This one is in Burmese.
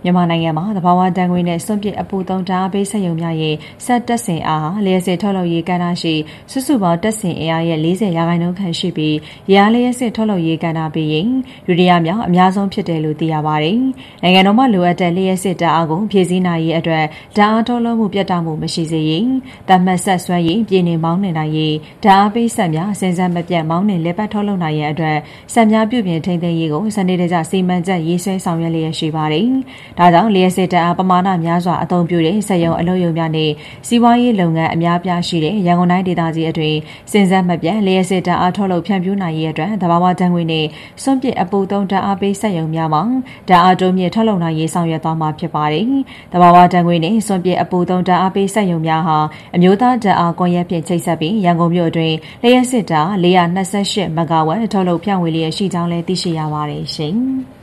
မြန်မာနိုင်ငံမှာသဘာဝဓာတ်ငွေနဲ့စွန့်ပစ်အပူသုံးဓာတ်အားပေးစက်ရုံများရဲ့စက်တပ်ဆင်အားဟာလျှပ်စစ်ထုတ်လုပ်ရေးကဏ္ဍရှိစုစုပေါင်းတပ်ဆင်အင်အားရဲ့40%ခန့်ရှိပြီးရေအားလျှပ်စစ်ထုတ်လုပ်ရေးကဏ္ဍပြီးရင်ဒုတိယမြောက်အများဆုံးဖြစ်တယ်လို့သိရပါတယ်။နိုင်ငံတော်မှာလိုအပ်တဲ့လျှပ်စစ်ဓာတ်အားကိုဖြည့်ဆည်းနိုင်ရေးအတွက်ဓာတ်အားထုတ်လုပ်မှုပြတ်တောက်မှုမရှိစေရေးသတ်မှတ်ဆက်စွမ်းရေးပြည်နေမောင်းနှင်နိုင်ရေးဓာတ်အားပေးစက်များစဉ်ဆက်မပြတ်မောင်းနှင်လက်ပတ်ထုတ်လုပ်နိုင်ရန်အတွက်စက်များပြုပြင်ထိန်းသိမ်းရေးကိုစနစ်တကျစီမံချက်ရေးဆွဲဆောင်ရွက်လျက်ရှိပါတယ်။ဒါကြောင့်လျှပ်စစ်ဓာတ်အားပမာဏများစွာအသုံးပြုတဲ့စက်ရုံအလုပ်ရုံများနဲ့စီးပွားရေးလုပ်ငန်းအများပြားရှိတဲ့ရန်ကုန်တိုင်းဒေသကြီးအတွင်းစဉ်ဆက်မပြတ်လျှပ်စစ်ဓာတ်အားထုတ်လုပ်ဖြန့်ဖြူးနိုင်ရေးအတွက်သဘာဝဓာတ်ငွေနဲ့စွန့်ပစ်အပူသုံးဓာတ်အားပေးစက်ရုံများမှာဓာတ်အားတိုးမြင့်ထုတ်လုပ်နိုင်ရေးဆောင်ရွက်သွားမှာဖြစ်ပါတယ်။သဘာဝဓာတ်ငွေနဲ့စွန့်ပစ်အပူသုံးဓာတ်အားပေးစက်ရုံများဟာအမျိုးသားဓာတ်အားကွန်ရက်ဖြင့်ချိတ်ဆက်ပြီးရန်ကုန်မြို့အတွင်းလျှပ်စစ်ဓာတ်428မဂါဝပ်ထုတ်လုပ်ဖြန့်ဝေလျက်ရှိကြောင်းလည်းသိရှိရပါတယ်ရှင်။